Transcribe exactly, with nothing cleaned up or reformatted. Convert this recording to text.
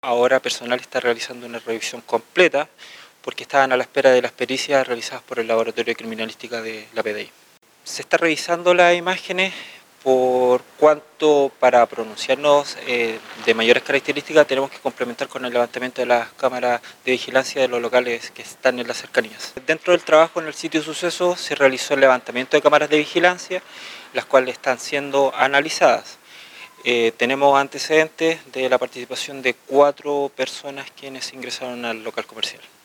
Ahora personal está realizando una revisión completa porque estaban a la espera de las pericias realizadas por el Laboratorio de Criminalística de la P D I. Se está revisando las imágenes por cuanto para pronunciarnos eh, de mayores características tenemos que complementar con el levantamiento de las cámaras de vigilancia de los locales que están en las cercanías. Dentro del trabajo en el sitio suceso se realizó el levantamiento de cámaras de vigilancia, las cuales están siendo analizadas. Eh, tenemos antecedentes de la participación de cuatro personas quienes ingresaron al local comercial.